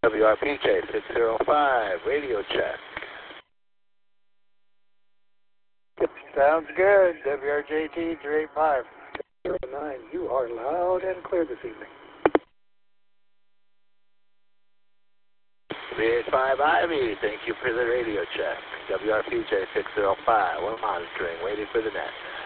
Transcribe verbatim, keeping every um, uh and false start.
W R P J six zero five, radio check. Sounds good. W R J T three eight five. zero nine, you are loud and clear this evening. three eight five Ivy, thank you for the radio check. W R P J six zero five, we're monitoring, waiting for the net.